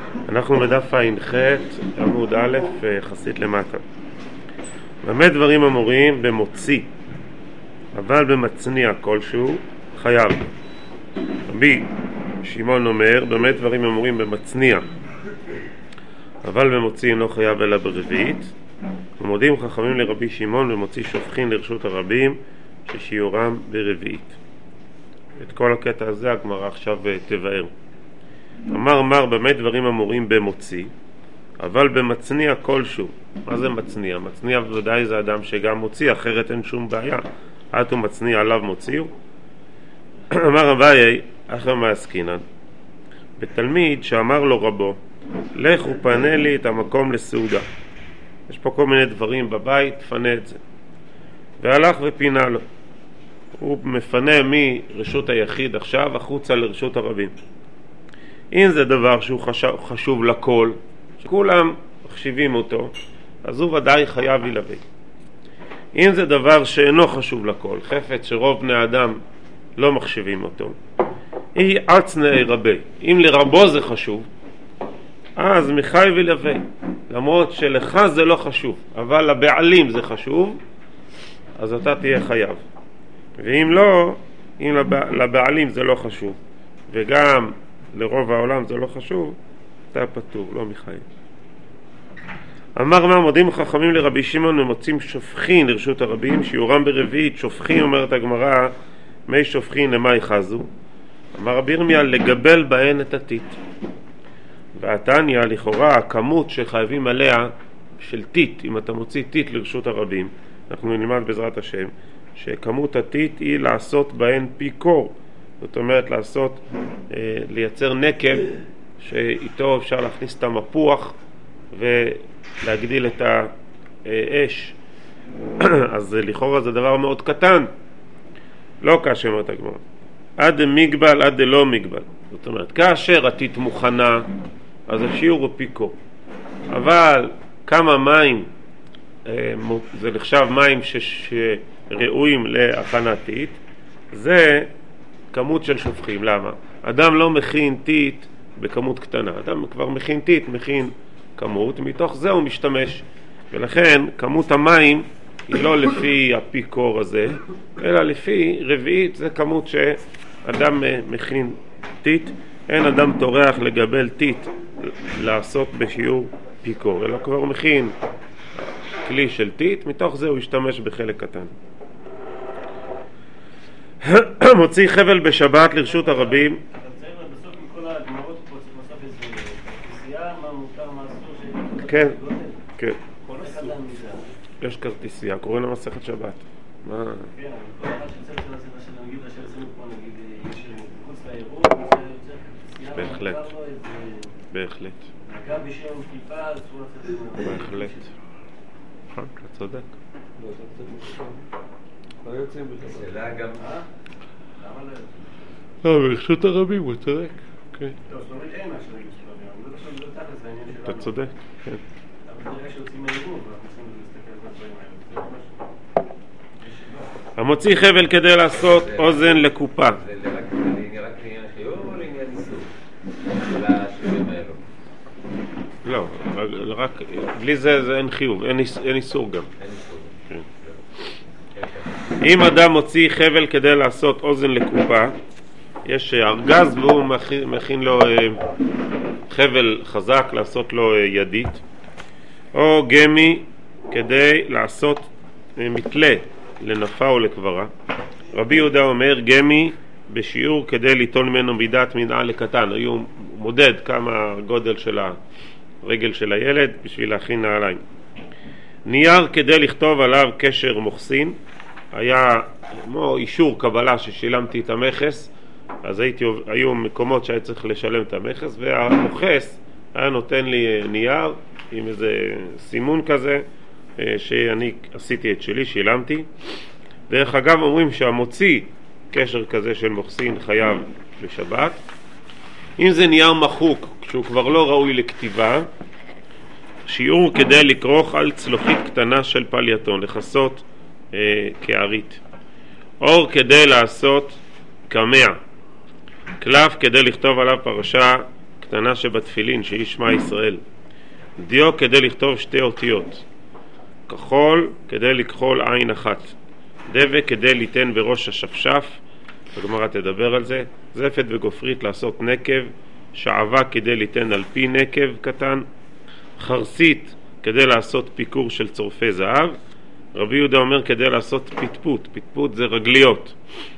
אנחנו בדף ע"ח עמוד א' יחסית למטה. במה דברים אמורים במוציא, אבל במצניע כלשהו חייב. רבי שמעון אומר, במה דברים אמורים במצניע, אבל במוציא אינו חייב אלא ברביעית. ומודים חכמים לרבי שמעון במוציא שופכין לרשות הרבים ששיעורם ברביעית. את כל הקטע הזה הגמרא עכשיו תבאר. אמר במה דברים אמורים במוציא, אבל במצניע כלשהו. מה זה מצניע? מצניע בוודאי זה אדם שגם מוציא, אחרת אין שום בעיה. עד הוא מצניע עליו מוציאו. אמר אביי אחר מעסקינן, בתלמיד שאמר לו רבו, לך ופנה לי את המקום לסעודה. יש פה כל מיני דברים בבית, פנה את זה. והלך ופינה לו. הוא מפנה מרשות היחיד עכשיו החוצה לרשות הרבים. אם זה דבר שהוא חשוב לכל, שכולם מחשיבים אותו, אז הוא ודאי חייב ילווה. אם זה דבר שאינו חשוב לכל, חפץ שרוב בני אדם לא מחשיבים אותו, היא עצנאי רבי. אם לרבו זה חשוב, אז מחייב ילווה. למרות שלך זה לא חשוב, אבל לבעלים זה חשוב, אז אתה תהיה חייב. ואם לא, אם לבעלים זה לא חשוב, וגם לרוב העולם זה לא חשוב, אתה פטור, לא מחייב. אמר מה מודים חכמים לרבי שמעון ומוצאים שופכין לרשות הרבים, שיעורם ברביעית. שופכין, אומרת הגמרא, מי שופכין למה יחזו? אמר רבי ירמיה, לגבל בהן את הטיט. והתניא, לכאורה, הכמות שחייבים עליה של טיט, אם אתה מוציא טיט לרשות הרבים, אנחנו נלמד בעזרת השם, שכמות הטיט היא לעשות בהן פי קור. זאת אומרת, לייצר נקב שאיתו אפשר להכניס את המפוח ולהגדיל את האש. אז לכאורה זה דבר מאוד קטן. לא כאשר אומרת הגמרא. עד מגבל עד לא מגבל. זאת אומרת, כאשר הטיט מוכנה, אז השיעור הוא פי קור. אבל כמה מים, זה נחשב מים שראויים להכנת טיט, זה כמות של שופכים. למה? אדם לא מכין טיט בכמות קטנה. אדם כבר מכין טיט, מכין כמות, מתוך זה הוא משתמש. ולכן כמות המים היא לא לפי הפיקור הזה, אלא לפי רביעית. זה כמות שאדם מכין טיט. אין אדם תורח לגבל טיט לעשות בשיעור פיקור, אלא כבר מכין כלי של טיט, מתוך זה הוא ישתמש בחלק קטן. מוציא חבל בשבת לרשות הרבים. בסוף מכל הגמרות פה צריך בסוף איזה כרטיסייה, מה מותר, מה אסור, כן, כן. כל אחד מזה. יש כרטיסייה, קוראים לה מסכת שבת. מה? כן, כל אחד שצריך לעשות של נגיד אשר עשינו פה, נגיד יש מחוץ לאירוע, זה יוצא כרטיסייה. בהחלט. בהחלט. נגע בשם כיפה, אז הוא עושה את זה. בהחלט. נכון, אתה צודק. לא יוצאים בכלל. שאלה גם למה לא? לא, ברשות הרבים הוא צודק. כן. לא, זאת אומרת אין משהו נגיד של הרבים. אני לא חושב שזה תכלס בעניין שלנו. אתה צודק, כן. אבל זה שיוצאים מהאירוע, ואנחנו צריכים להסתכל על הדברים האלה. זה משהו. המוציא חבל כדי לעשות אוזן לקופה. זה רק לעניין חיוב או לעניין איסור? של השיעורים האלו? לא, רק בלי זה אין חיוב, אין איסור גם. אין איסור. אם אדם מוציא חבל כדי לעשות אוזן לקופה, יש ארגז והוא מכין לו חבל חזק לעשות לו ידית, או גמי כדי לעשות מתלה לנפה או לקברה. רבי יהודה אומר גמי בשיעור כדי ליטול ממנו מידת מנעה לקטן. היו מודד כמה גודל של הרגל של הילד בשביל להכין נעליים. נייר כדי לכתוב עליו קשר מוחסין, היה כמו אישור קבלה ששילמתי את המכס, אז היו מקומות שהיה צריך לשלם את המכס, והמוכס היה נותן לי נייר עם איזה סימון כזה שאני עשיתי את שלי, שילמתי. דרך אגב אומרים שהמוציא קשר כזה של מוחסין חייב בשבת. אם זה נייר מחוק כשהוא כבר לא ראוי לכתיבה, שיעור כדי לקרוך על צלוחית קטנה של פלייתון, לחסות כערית. אור כדי לעשות קמע, קלף כדי לכתוב עליו פרשה הקטנה שבתפילין שהיא שמע ישראל. דיו כדי לכתוב שתי אותיות, כחול כדי לכחול עין אחת, דבק כדי ליתן בראש השפשף, הגמרא תדבר על זה, זפת וגופרית לעשות נקב, שעבה כדי ליתן על פי נקב קטן, חרסית כדי לעשות פיקור של צורפי זהב. רבי יהודה אומר כדי לעשות פטפוט, פטפוט זה רגליות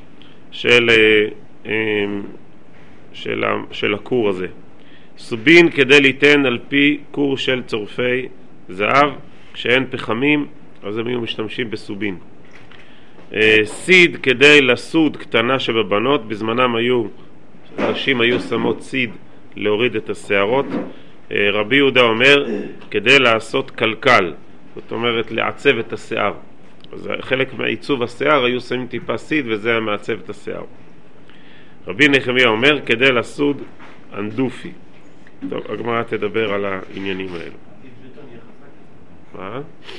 של הכור הזה. סובין כדי ליתן על פי כור של צורפי זהב, כשאין פחמים אז הם היו משתמשים בסובין. סיד כדי לסוד קטנה שבבנות, בזמנם הנשים היו שמות סיד להוריד את השערות. רבי יהודה אומר כדי לעשות קלקל, זאת אומרת לעצב את השיער, אז חלק מעיצוב השיער היו שמים טיפה סיד וזה היה מעצב את השיער. רבי נחמיה אומר כדי לסוד אנדופי. טוב, הגמרא תדבר על העניינים האלו. מה?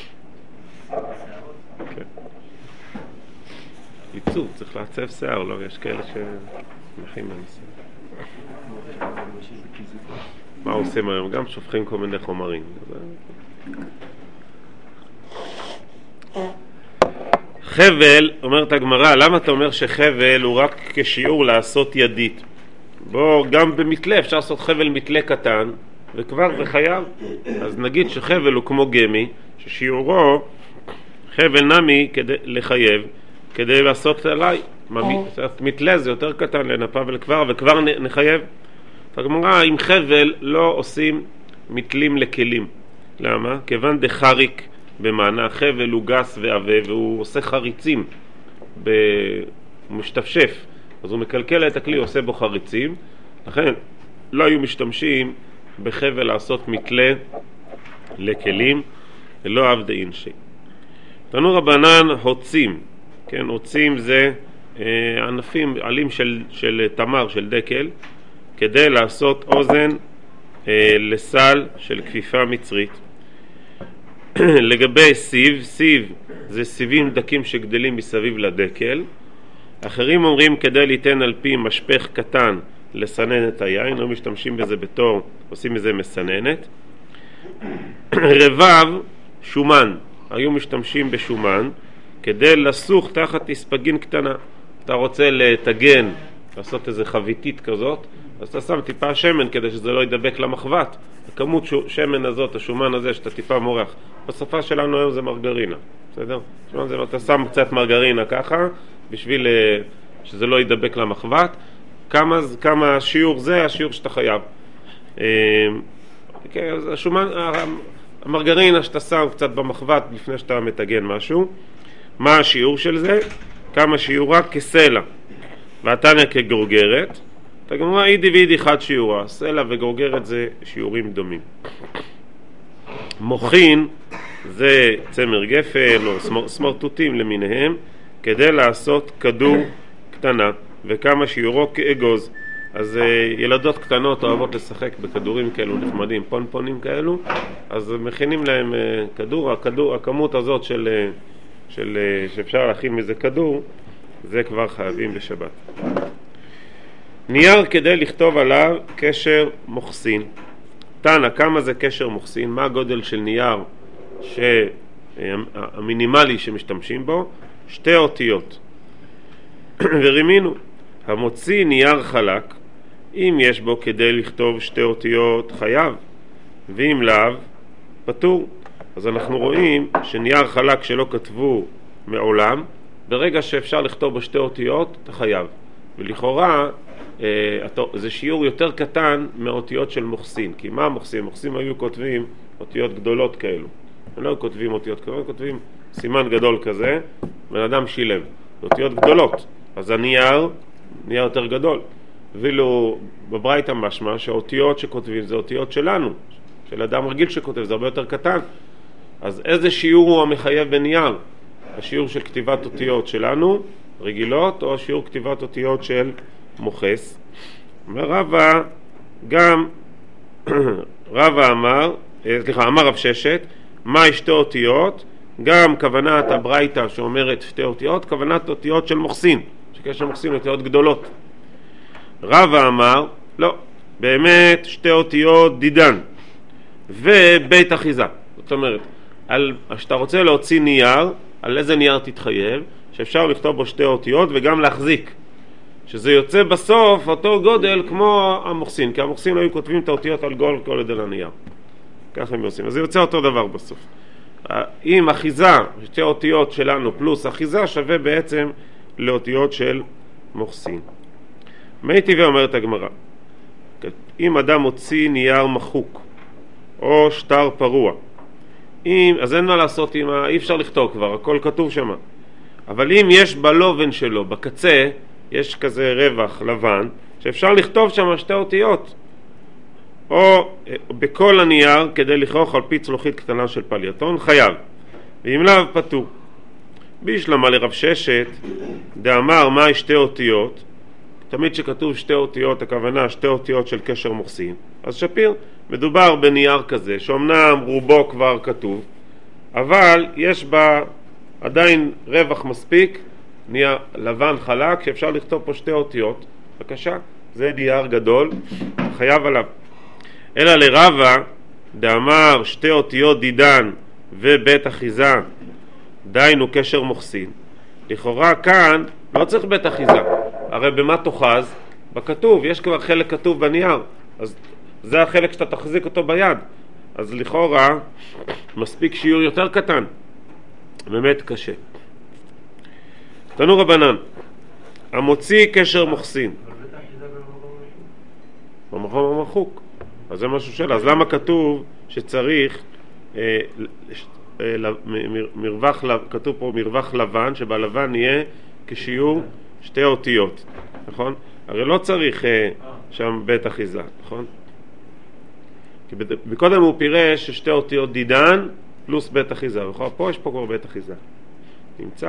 כן. עיצוב, צריך לעצב שיער, לא? יש כאלה שמחים בנושא. מה עושים היום? גם שופכים כל מיני חומרים. חבל, אומרת הגמרא, למה אתה אומר שחבל הוא רק כשיעור לעשות ידית? בוא, גם במתלה אפשר לעשות חבל מתלה קטן וכבר זה חייב. אז נגיד שחבל הוא כמו גמי, ששיעורו חבל נמי כדי לחייב, כדי לעשות עליי מתלה זה יותר קטן לנפה וכבר נחייב. הגמרא, עם חבל לא עושים מתלים לכלים. למה? כיוון דחריק במענה, חבל הוא גס ועבה והוא עושה חריצים, הוא משתפשף, אז הוא מקלקל את הכלי, עושה בו חריצים, לכן לא היו משתמשים בחבל לעשות מתלה לכלים, לא עבדי אינשי. תנו רבנן הוצים, כן, הוצים זה ענפים, עלים של תמר, של דקל, כדי לעשות אוזן לסל של כפיפה מצרית. לגבי סיב, סיב זה סיבים דקים שגדלים מסביב לדקל. אחרים אומרים כדי ליתן על פי משפך קטן לסנן את היין, לא משתמשים בזה בתור, עושים בזה מסננת. רבב, שומן, היו משתמשים בשומן כדי לסוך תחת תספגין קטנה. אתה רוצה לתגן, לעשות איזה חביתית כזאת, אז אתה שם טיפה שמן כדי שזה לא ידבק למחבת. הכמות שמן הזאת, השומן הזה שאתה טיפה מורח, בשפה שלנו היום זה מרגרינה, בסדר? שומן זה, אתה שם קצת מרגרינה ככה בשביל שזה לא ידבק למחבת. כמה שיעור זה השיעור שאתה חייב. אז השומן, המרגרינה שאתה שם קצת במחבת לפני שאתה מתגן משהו, מה השיעור של זה? כמה שיעורה? כסלע והתניא כגורגרת. אתה גם אומר אידי ואידי חד שיעורה, סלע וגורגרת זה שיעורים דומים. מוכין זה צמר גפן או סמרטוטים למיניהם, כדי לעשות כדור קטנה וכמה שיעורו כאגוז. אז ילדות קטנות אוהבות לשחק בכדורים כאלו נחמדים, פונפונים כאלו, אז מכינים להם כדור, הכמות הזאת שאפשר להכין מזה כדור, זה כבר חייבים בשבת. נייר כדי לכתוב עליו קשר מוחסין. תנא, כמה זה קשר מוחסין? מה הגודל של נייר המינימלי שמשתמשים בו? 2 אותיות. ורימינו, המוציא נייר חלק, אם יש בו כדי לכתוב 2 אותיות חייב, ואם לאו פטור. אז אנחנו רואים שנייר חלק שלא כתבו מעולם, ברגע שאפשר לכתוב בו 2 אותיות אתה חייב. ולכאורה זה שיעור יותר קטן מאותיות של מוחסין. כי מה מוחסין? מוחסין היו כותבים אותיות גדולות כאלו, הם לא כותבים אותיות כאלו, כותבים סימן גדול כזה, בן אדם שילב, זה אותיות גדולות, אז הנייר נהיה יותר גדול. ואילו בברייתא משמע שהאותיות שכותבים זה אותיות שלנו, של אדם רגיל שכותב, זה הרבה יותר קטן. אז איזה שיעור הוא המחייב בנייר? השיעור של כתיבת אותיות שלנו רגילות, או השיעור כתיבת אותיות של מוחס? אומר רבא, גם רבא אמר רב ששת, מה 2 אותיות? גם כוונת הברייתא שאומרת 2 אותיות, כוונת אותיות של מוחסין, שקשר מוחסין אותיות גדולות. רבא אמר, לא, באמת שתי אותיות דידן ובית אחיזה. זאת אומרת, שאתה רוצה להוציא נייר, על איזה נייר תתחייב? שאפשר לכתוב בו שתי אותיות וגם להחזיק, שזה יוצא בסוף אותו גודל כמו המוחסין, כי המוחסין היו כותבים את האותיות על כל עדל הנייר, ככה הם עושים, אז זה יוצא אותו דבר בסוף. אם אחיזה, שתי אותיות שלנו פלוס אחיזה שווה בעצם לאותיות של מוחסין. מי טבעי אומרת הגמרא, אם אדם מוציא נייר מחוק או שטר פרוע, אז אין מה לעשות, אי אפשר לכתוב כבר, הכל כתוב שם. אבל אם יש בלובן שלו, בקצה, יש כזה רווח לבן, שאפשר לכתוב שם שתי אותיות, או בכל הנייר כדי לכרוך על פי צלוחית קטנה של פלייתון, חייב. ואם לאו פטור. בישלמה לרב ששת, דאמר מה שתי אותיות, תמיד שכתוב שתי אותיות, הכוונה שתי אותיות של קשר מוחסין. אז שפיר, מדובר בנייר כזה, שאומנם רובו כבר כתוב, אבל יש בה עדיין רווח מספיק, נייר לבן חלק, שאפשר לכתוב פה שתי אותיות. בבקשה, זה נייר גדול, חייב עליו. אלא לרבה, דאמר שתי אותיות דידן ובית אחיזה, דיינו קשר מוחסין. לכאורה כאן לא צריך בית אחיזה, הרי במה תוחז? בכתוב, יש כבר חלק כתוב בנייר, אז זה החלק שאתה תחזיק אותו ביד, אז לכאורה מספיק שיעור יותר קטן, באמת קשה. תנו רבנן, המוציא קשר מוחסין במקום המחוק, אז זה משהו שלה. אז למה כתוב שצריך מרווח, כתוב פה מרווח לבן, שבלבן יהיה כשיעור שתי אותיות, נכון? הרי לא צריך שם בית אחיזה, נכון? כי בקודם הוא פירש ששתי אותיות דידן פלוס בית אחיזה, פה יש פה כבר בית אחיזה, נמצא.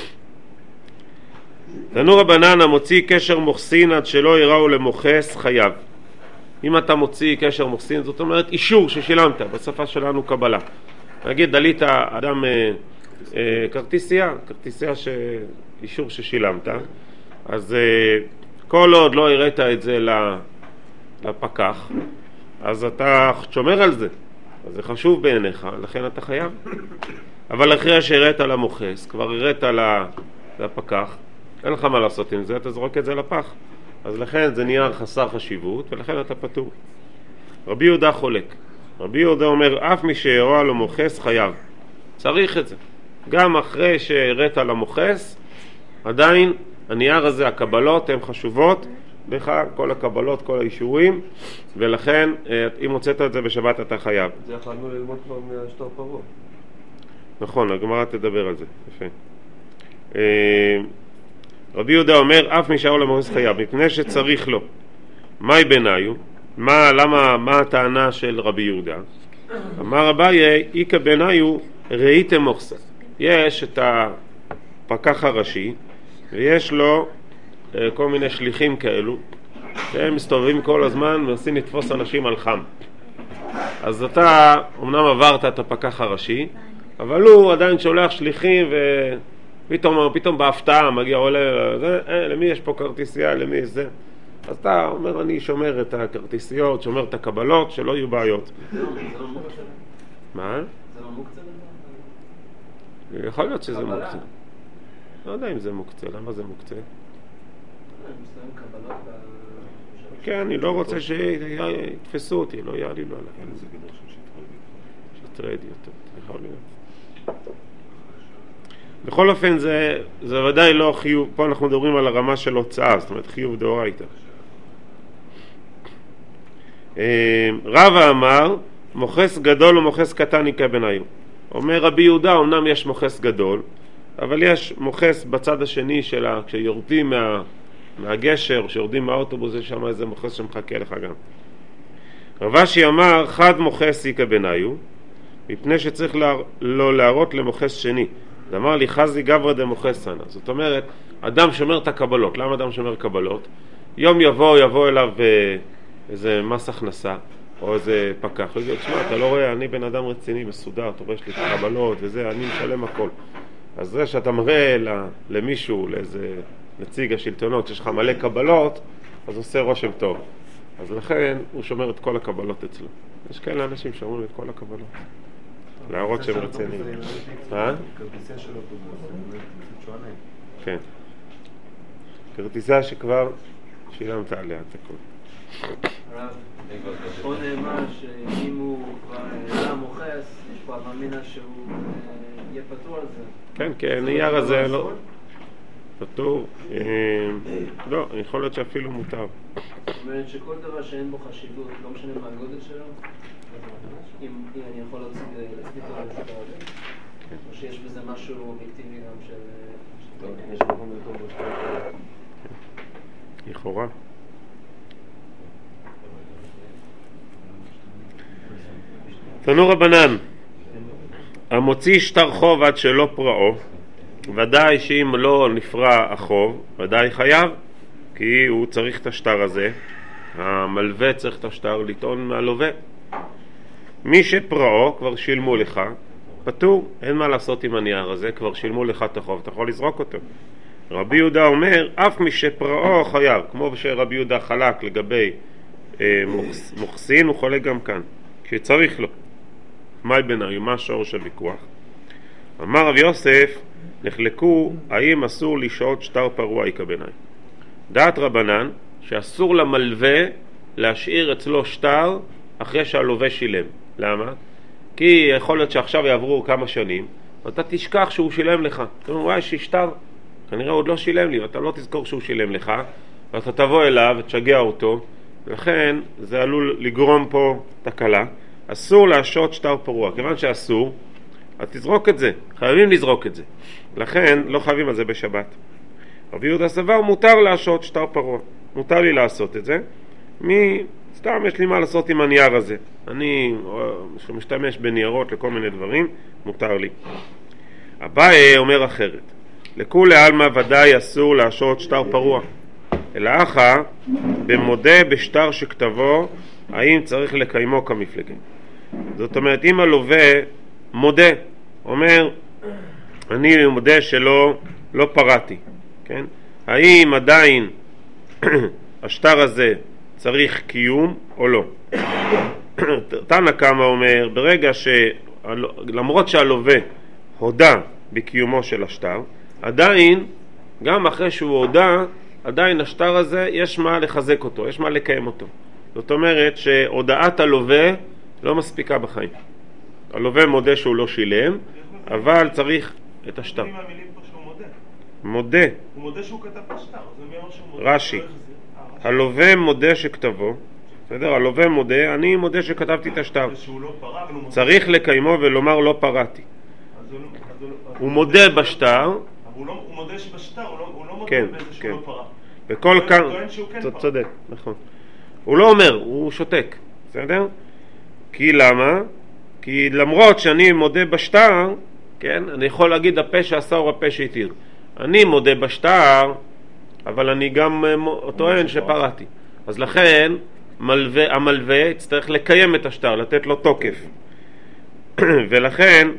תנו רבנן, המוציא קשר מוחסין עד שלא יראו למוחס חייב. אם אתה מוציא קשר מוחסין, זאת אומרת אישור ששילמת, בשפה שלנו קבלה. נגיד דלית אדם כרטיסייה אישור ששילמת, אז כל עוד לא הראית את זה לפקח, אז אתה שומר על זה, אז זה חשוב בעיניך, לכן אתה חייב. אבל אחרי שהראית למוחס, כבר הראית לפקח, אין לך מה לעשות עם זה, אתה זורק את זה לפח, אז לכן זה נהיה חסר חשיבות, ולכן אתה פטור. רבי יהודה חולק. רבי יהודה אומר, אף מי שהראה לו מוחס חייב. צריך את זה. גם אחרי שהראית למוחס, עדיין הנייר הזה, הקבלות הן חשובות לך, כל הקבלות, כל האישורים, ולכן אם הוצאת את זה בשבת אתה חייב. זה יכולנו ללמוד כבר מהשטר פרוע. נכון, הגמרא תדבר על זה. יפה. רבי יהודה אומר, אף מי שהראה לו מוחס חייב, מפני שצריך לו. מהי ביניו? מה הטענה של רבי יהודה? אמר אביי, איקה ביניו ראיתם מוחסה. יש את הפקח הראשי, ויש לו כל מיני שליחים כאלו, שהם מסתובבים כל הזמן, מנסים לתפוס אנשים על חם. אז אתה אמנם עברת את הפקח הראשי, אבל הוא עדיין שולח שליחים, ופתאום בהפתעה מגיע עולה, למי יש פה כרטיסייה, למי יש זה? אז אתה אומר, אני שומר את הכרטיסיות, שומר את הקבלות, שלא יהיו בעיות. זה לא מוקצה? מה? זה לא מוקצה? יכול להיות שזה מוקצה. לא יודע אם זה מוקצה, למה זה מוקצה? כן, אני לא רוצה שיתפסו אותי, לא יעלילו עליי. שטרד יותר, יכול להיות. בכל אופן זה ודאי לא חיוב, פה אנחנו מדברים על הרמה של הוצאה, זאת אומרת חיוב דאורייתא. רבא אמר, מוחס גדול ומוחס קטן יקה ביניו. אומר רבי יהודה, אמנם יש מוחס גדול, אבל יש מוחס בצד השני שלה, כשיורדים מהגשר, כשיורדים מהאוטובוס, יש שם איזה מוחס שמחכה לך גם. רב אשי אמר, חד מוחס יקה ביניו, מפני שצריך לא להראות למוחס שני. זה אמר לי, חזי גברא דמוחס סנא. זאת אומרת, אדם שומר את הקבלות. למה אדם שומר קבלות? יום יבוא אליו איזה מס הכנסה, או איזה פקח. הוא יגיד, תשמע, אתה לא רואה, אני בן אדם רציני, מסודר, אתה רואה, יש לי קבלות וזה, אני משלם הכל. אז זה שאתה מראה למישהו, לאיזה נציג השלטונות, שיש לך מלא קבלות, אז עושה רושם טוב. אז לכן הוא שומר את כל הקבלות אצלו. יש כאלה אנשים שאומרים את כל הקבלות. להראות שהם רציניים. כרטיסיה של אוטובוס, זה קצת שונה. כן. כרטיסיה שכבר שילמת עליה את הכל. הרב, פה נאמר שאם הוא כבר היה מוכס, יש פה מאמינה שהוא יהיה פטור על זה. כן, כן, נייר הזה לא... פטור. לא, יכול להיות שאפילו מותר. זאת אומרת שכל דבר שאין בו חשיבות, לא משנה מה הגודל שלו, אם אני יכול להוציא אותו על זה, או שיש בזה משהו אובייקטיבי גם של... יש מקום יותר בשביל... לכאורה. תנו רבנן, המוציא שטר חוב עד שלא פרעו, ודאי שאם לא נפרע החוב, ודאי חייב, כי הוא צריך את השטר הזה. המלווה צריך את השטר לטעון מהלווה. מי שפרעו, כבר שילמו לך, פטור, אין מה לעשות עם הנייר הזה, כבר שילמו לך את החוב, אתה יכול לזרוק אותו. רבי יהודה אומר, אף מי שפרעו חייב, כמו שרבי יהודה חלק לגבי מוחסין, הוא חולק גם כאן, כשצריך לו. מהי ביניהם? מה שורש הוויכוח? אמר רב יוסף, נחלקו האם אסור לשעות שטר פרוע יקבנאי. דעת רבנן שאסור למלווה להשאיר אצלו שטר אחרי שהלווה שילם. למה? כי יכול להיות שעכשיו יעברו כמה שנים ואתה תשכח שהוא שילם לך. אתה אומר, וואי, ששטר כנראה עוד לא שילם לי, ואתה לא תזכור שהוא שילם לך, ואתה תבוא אליו ותשגע אותו, ולכן זה עלול לגרום פה תקלה. אסור להשעות שטר פרוע, כיוון שאסור, אז תזרוק את זה, חייבים לזרוק את זה, לכן לא חייבים על זה בשבת. רבי יהודה סבר, מותר להשעות שטר פרוע, מותר לי לעשות את זה, סתם יש לי מה לעשות עם הנייר הזה, אני משתמש בניירות לכל מיני דברים, מותר לי. אביי אומר אחרת, לכולי עלמא ודאי אסור להשעות שטר פרוע, אלא אחא במודה בשטר שכתבו, האם צריך לקיימו כמפלגים. זאת אומרת, אם הלווה מודה, אומר, אני מודה שלא פרעתי, כן? האם עדיין השטר הזה צריך קיום או לא? תנא קמא אומר, ברגע למרות שהלווה הודה בקיומו של השטר, עדיין, גם אחרי שהוא הודה, עדיין השטר הזה יש מה לחזק אותו, יש מה לקיים אותו. זאת אומרת שהודעת הלווה לא מספיקה בחיים. הלווה מודה שהוא לא שילם, אבל צריך את השטר. המילים פה שהוא מודה. מודה. הוא מודה שהוא כתב את השטר. זה אומר שהוא מודה. רש"י. הלווה מודה שכתבו. בסדר? הלווה מודה, אני מודה שכתבתי את השטר. צריך לקיימו ולומר לא פרעתי. הוא מודה בשטר. הוא מודה שבשטר, הוא לא מודה כן, בזה שהוא כן. לא פרע. בכל הוא כאן, טוען שהוא כן פרע. צודק, נכון. הוא לא אומר, הוא שותק, בסדר? כי למה? כי למרות שאני מודה בשטר, כן, אני יכול להגיד הפה שעשה הוא הפה שהתיר. אני מודה בשטר, אבל אני גם טוען שפרעתי. אז לכן המלווה יצטרך לקיים את השטר, לתת לו תוקף. ולכן,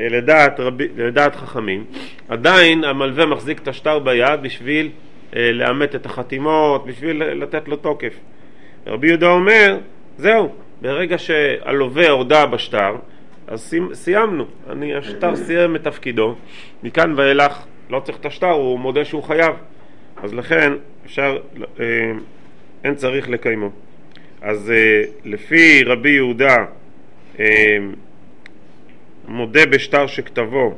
לדעת חכמים, עדיין המלווה מחזיק את השטר ביד בשביל לאמת את החתימות, בשביל לתת לו תוקף. רבי יהודה אומר, זהו, ברגע שהלווה הודה בשטר, אז סיימנו. השטר סיים את תפקידו, מכאן ואילך לא צריך את השטר, הוא מודה שהוא חייב. אז לכן אין צריך לקיימו. אז לפי רבי יהודה, מודה בשטר שכתבו,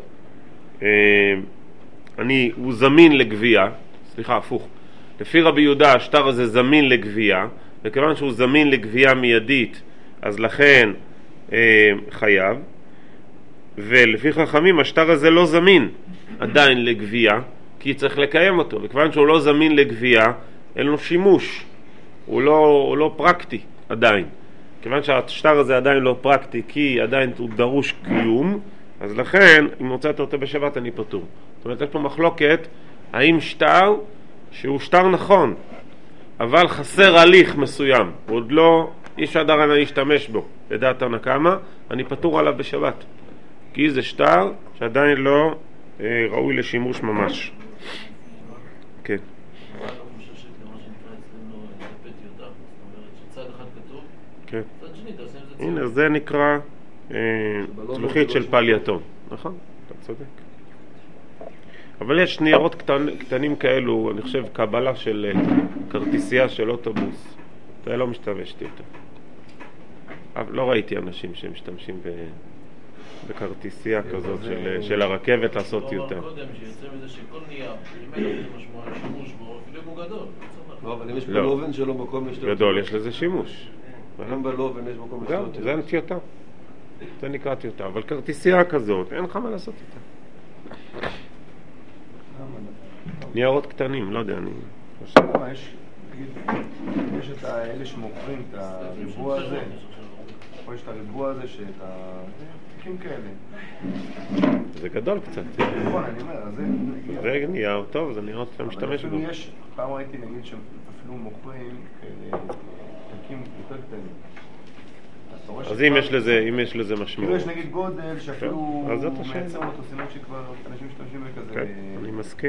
הוא זמין לגבייה, סליחה, הפוך. לפי רבי יהודה השטר הזה זמין לגבייה, וכיוון שהוא זמין לגבייה מיידית, אז לכן חייב. ולפי חכמים השטר הזה לא זמין עדיין לגבייה, כי צריך לקיים אותו, וכיוון שהוא לא זמין לגבייה, אין לו שימוש, הוא לא פרקטי עדיין. כיוון שהשטר הזה עדיין לא פרקטי, כי עדיין הוא דרוש קיום, אז לכן, אם הוצאת אותו בשבת, אני פטור. זאת אומרת, יש פה מחלוקת, האם שטר, שהוא שטר נכון, אבל חסר הליך מסוים, עוד לא, איש עדיין להשתמש בו, לדעת תנא קמא, אני פטור עליו בשבת. כי זה שטר שעדיין לא ראוי לשימוש ממש. כן. אני חושב שכמה שנקרא אצלנו דפי טיוטה, זאת אומרת כן. מצד שני, אתה עושה עם זה הנה, זה נקרא לוחית של פליאטון, נכון? אתה צודק. אבל יש ניירות קטנים כאלו, אני חושב קבלה של כרטיסייה של אוטובוס. אתה לא משתמשתי איתה. לא ראיתי אנשים שמשתמשים בכרטיסייה כזאת של הרכבת לעשות טיוטה. לא אמר קודם שיוצא מזה שכל נייר, אם אין לזה משמעות שימוש בו, אפילו אם הוא גדול. לא, אבל אם יש בלובן שלו מקום יש... גדול, יש לזה שימוש. אם בלובן יש מקום... זה טיוטה. זה נקרא טיוטה. אבל כרטיסייה כזאת, אין לך מה לעשות איתה. ניירות קטנים, לא יודע, אני... יש את האלה שמוכרים את הריבוע הזה, פה יש את הריבוע הזה שאת התיקים כאלה. זה גדול קצת. נכון, אני אומר, זה נייר טוב, זה ניירות שאתה משתמש בו. פעם ראיתי נגיד שאפילו מוכרים כאלה תיקים יותר קטנים. אז אם יש לזה משמעות. כאילו יש נגיד גודל שאפילו מייצר אותו סימן שכבר אנשים משתמשים בכזה. כן, אני מסכים.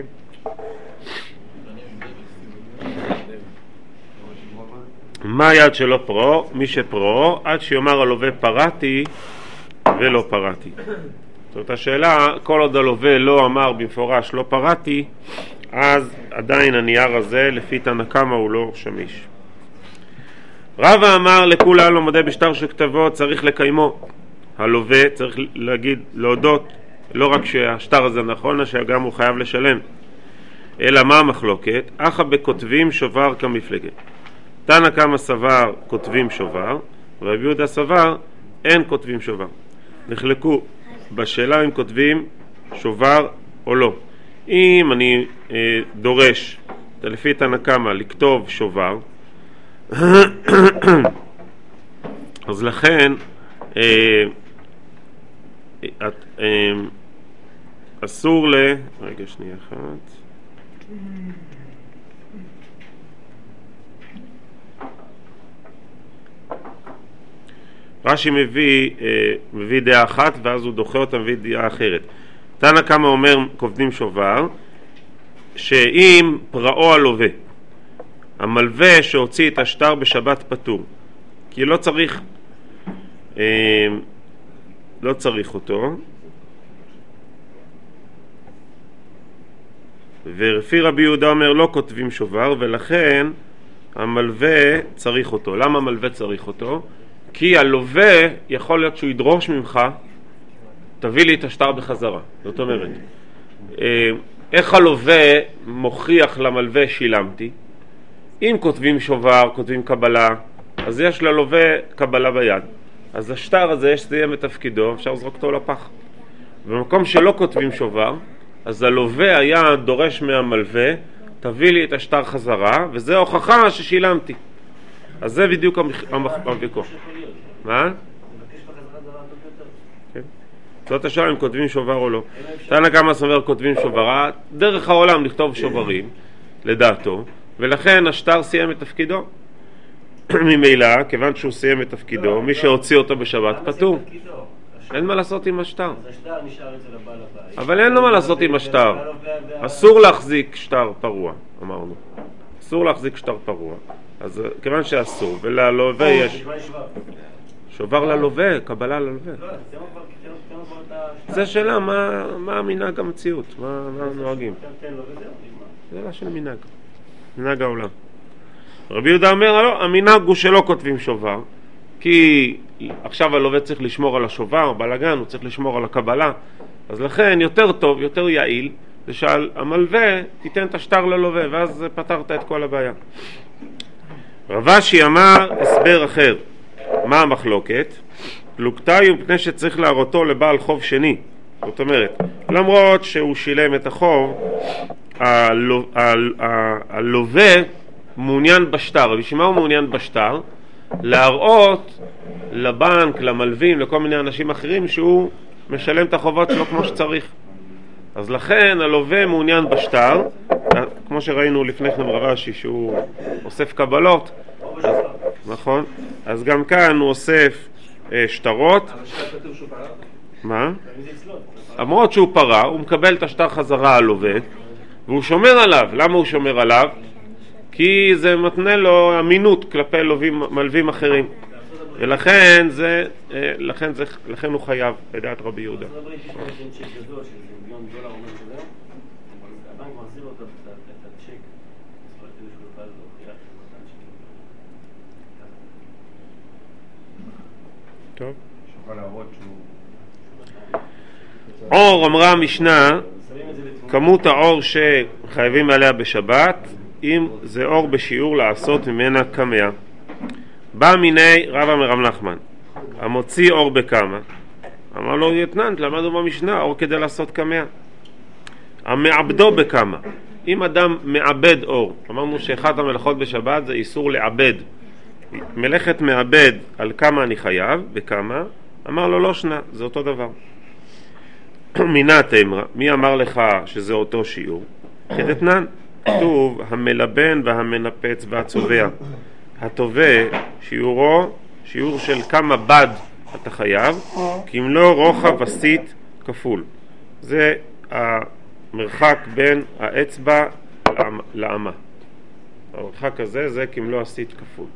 מה היד שלו פרו? מי שפרו, עד שיאמר הלווה פרעתי ולא פרעתי. זאת אומרת השאלה, כל עוד הלווה לא אמר במפורש לא פרעתי, אז עדיין הנייר הזה לפי תנא קמא הוא לא שמיש. רבא אמר לכולה לא מודה בשטר של כתבו צריך לקיימו. הלווה צריך להגיד, להודות, לא רק שהשטר הזה נכון, אלא שגם הוא חייב לשלם. אלא מה המחלוקת? אחא בכותבים שובר כמפלגה. תנא קמא סבר כותבים שובר, ורבי יהודה סבר אין כותבים שובר. נחלקו בשאלה אם כותבים שובר או לא. אם אני דורש לפי תנא קמא לכתוב שובר, אז לכן אסור רגע שנייה אחת. רש"י מביא דעה אחת ואז הוא דוחה אותה מביא דעה אחרת. תנא קמא אומר כותבים שובר שאם פרעו הלווה המלווה שהוציא את השטר בשבת פטור, כי לא צריך אותו, ולפי רבי יהודה אומר לא כותבים שובר, ולכן המלווה צריך אותו. למה המלווה צריך אותו? כי הלווה יכול להיות שהוא ידרוש ממך תביא לי את השטר בחזרה. זאת אומרת, איך הלווה מוכיח למלווה שילמתי? אם כותבים שובר, כותבים קבלה, אז יש ללווה קבלה ביד. אז השטר הזה, יש סיים את תפקידו, אפשר לזרוק אותו לפח. במקום שלא כותבים שובר, אז הלווה היה דורש מהמלווה, תביא לי את השטר חזרה, וזה הוכחה ששילמתי. אז זה בדיוק הוויכוח. מה? זאת השאלה אם כותבים שובר או לא. תנא קמא סובר כותבים שובר, דרך העולם לכתוב שוברים, לדעתו, ולכן השטר סיים את תפקידו. ממילא, כיוון שהוא סיים את תפקידו, מי שהוציא אותו בשבת פטור. אין מה לעשות עם השטר. השטר נשאר אצל הבעל הבית. אבל אין לו מה לעשות עם השטר. אסור להחזיק שטר פרוע, אמרנו. אסור להחזיק שטר פרוע. אז כיוון שאסור, וללווה יש... שובר ללווה, קבלה ללווה. זה שאלה, מה המנהג המציאות? מה נוהגים? זה שאלה של מנהג. מנהג העולם. רבי יהודה אומר, לא, המנהג הוא שלא כותבים שובר, כי עכשיו הלווה צריך לשמור על השובר, בלגן, הוא צריך לשמור על הקבלה, אז לכן יותר טוב, יותר יעיל, זה שהמלווה ייתן את השטר ללווה, ואז פתרת את כל הבעיה. רב אשי אמר הסבר אחר. מה המחלוקת? פלוגתאי הוא מפני שצריך להראותו לבעל חוב שני. זאת אומרת, למרות שהוא שילם את החוב, הלווה מעוניין בשטר. בשביל מה הוא מעוניין בשטר? להראות לבנק, למלווים, לכל מיני אנשים אחרים שהוא משלם את החובות שלו כמו שצריך. אז לכן הלווה מעוניין בשטר, כמו שראינו לפני כן רב אשי שהוא אוסף קבלות, נכון? אז גם כאן הוא אוסף שטרות. מה? למרות שהוא פרה, הוא מקבל את השטר חזרה על עובד והוא שומר עליו. למה הוא שומר עליו? כי זה מתנה לו אמינות כלפי מלווים אחרים. ולכן לכן הוא חייב לדעת רבי יהודה. ארצות הברית יש פה איזה צ'ק גדול שזה $1 מיליון אומר שזה אבל הבנק מחזיר אותו את הצ'ק אז לא כדי שהוא יוכל להוכיח שהוא נתן צ'ק. טוב. שיוכל להראות שהוא... אור, אמרה המשנה, כמות האור שחייבים עליה בשבת, אם זה אור בשיעור לעשות ממנה כמאה. בא מיני רבא מרב נחמן, המוציא אור בכמה, אמר לו יתנן, למדנו במשנה, אור כדי לעשות כמאה. המעבדו בכמה, אם אדם מעבד אור, אמרנו שאחת המלאכות בשבת זה איסור לעבד, מלאכת מעבד על כמה אני חייב, בכמה, אמר לו לא שנה, זה אותו דבר. מינה תמרה, מי אמר לך שזה אותו שיעור? כדתנן, כתוב המלבן והמנפץ והצובע. התובע שיעורו, שיעור של כמה בד אתה חייב, כי אם לא רוחב הסית כפול. זה המרחק בין האצבע לאמה. המרחק הזה זה כי אם לא הסית כפול.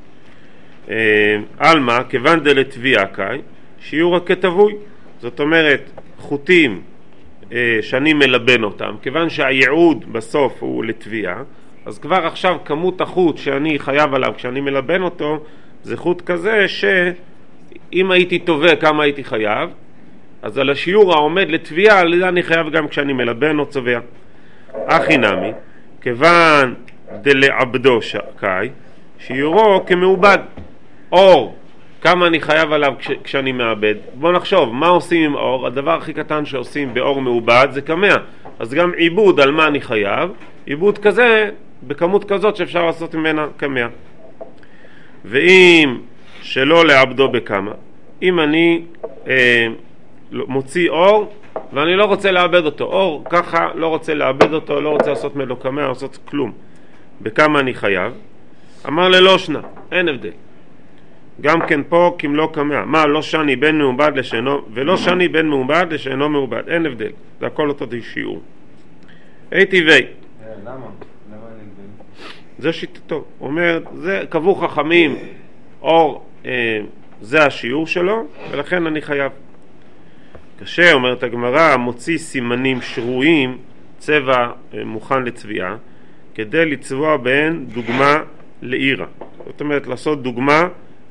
אלמה, כיוון דלתביעה קאי, שיעור הכתבוי. זאת אומרת, חוטים שאני מלבן אותם, כיוון שהייעוד בסוף הוא לתביעה, אז כבר עכשיו כמות החוט שאני חייב עליו כשאני מלבן אותו, זה חוט כזה שאם הייתי תובע כמה הייתי חייב, אז על השיעור העומד לתביעה, על זה אני חייב גם כשאני מלבן או צובע. אחי נמי, כיוון דלעבדו קאי, שיעורו כמעובד. אור, כמה אני חייב עליו כשאני מעבד. בוא נחשוב, מה עושים עם אור? הדבר הכי קטן שעושים באור מעובד זה כמאה. אז גם עיבוד על מה אני חייב, עיבוד כזה, בכמות כזאת שאפשר לעשות ממנה כמאה. ואם שלא לעבדו בכמה, אם אני מוציא אור ואני לא רוצה לעבד אותו, אור ככה לא רוצה לעבד אותו, לא רוצה לעשות ממנו כמאה, לא לעשות כלום, בכמה אני חייב? אמר ללא שנה, אין הבדל. גם כן פה כמלוא כמאה. מה, לא שני בין מעובד לשאינו, ולא שני בין מעובד לשאינו מעובד, אין הבדל, זה הכל אותו שיעור. הייתי וי. למה? למה אין הבדל? זה שיטתו, אומר, זה קבעו חכמים, אור זה השיעור שלו, ולכן אני חייב. קשה, אומרת הגמרא, מוציא סימנים שרויים, צבע מוכן לצביעה, כדי לצבוע בהן דוגמה לעירה. זאת אומרת, לעשות דוגמה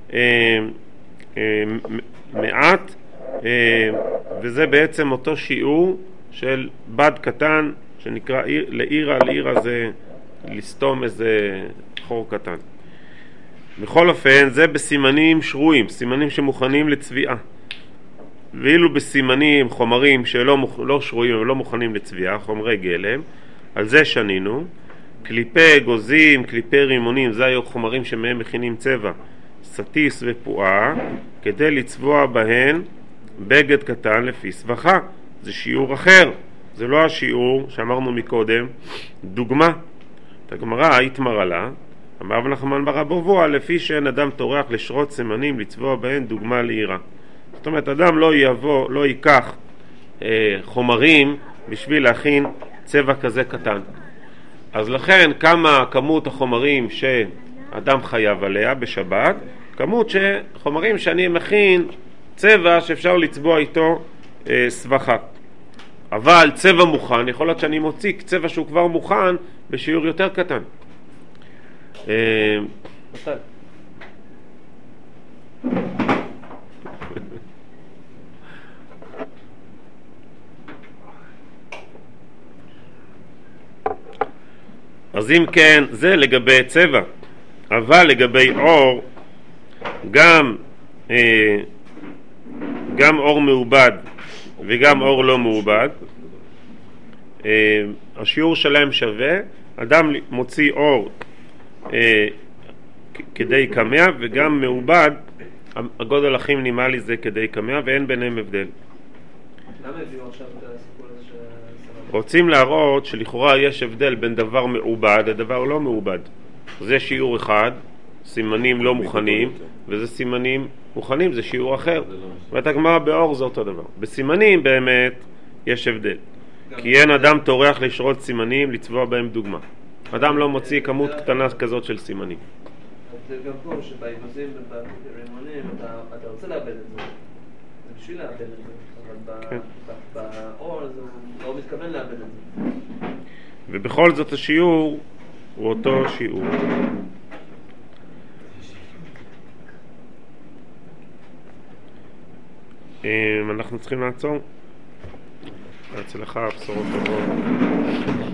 מעט, וזה בעצם אותו שיעור של בד קטן שנקרא לעירה. לעירה זה לסתום איזה חור קטן. בכל אופן זה בסימנים שרויים, סימנים שמוכנים לצביעה. ואילו בסימנים חומרים שלא שרויים ולא מוכנים לצביעה, חומרי גלם, על זה שנינו. קליפי גוזים, קליפי רימונים, זה היו חומרים שמהם מכינים צבע, סטיס ופועה, כדי לצבוע בהן בגד קטן לפי סבכה. זה שיעור אחר, זה לא השיעור שאמרנו מקודם. דוגמה, את הגמרא התמרה לה, אמר רב נחמן בר אבוה, לפי שאין אדם טורח לשרות סימנים לצבוע בהן דוגמה לעירה. זאת אומרת, אדם לא ייקח חומרים בשביל להכין צבע כזה קטן. אז לכן כמות החומרים שאדם חייב עליה בשבת, כמות חומרים שאני מכין צבע שאפשר לצבוע איתו סבכה. אבל צבע מוכן, יכול להיות שאני מוציא צבע שהוא כבר מוכן בשיעור יותר קטן. אז אם כן, זה לגבי צבע. אבל לגבי אור, גם אור מעובד וגם אור לא מעובד, השיעור שלהם שווה. אדם מוציא אור כדי כמאה, וגם מעובד, הגודל הכי מינימלי זה כדי כמאה, ואין ביניהם הבדל. למה הביאו עכשיו את הסיפור הזה רוצים להראות שלכאורה יש הבדל בין דבר מעובד לדבר לא מעובד. זה שיעור אחד, סימנים לא מוכנים, וזה סימנים מוכנים, זה שיעור אחר. ואת הגמרא באור זה אותו דבר. בסימנים באמת יש הבדל, כי אין אדם טורח לשרות סימנים לצבוע בהם דוגמה. אדם לא מוציא כמות קטנה כזאת של סימנים. זה גם פה שבאגוזים וברימונים אתה רוצה לאבד את זה. זה בשביל לאבד את זה, אבל באור הוא לא מתכוון לאבד את זה. ובכל זאת השיעור הוא אותו שיעור. אנחנו צריכים לעצור. בהצלחה, בשורות טובות.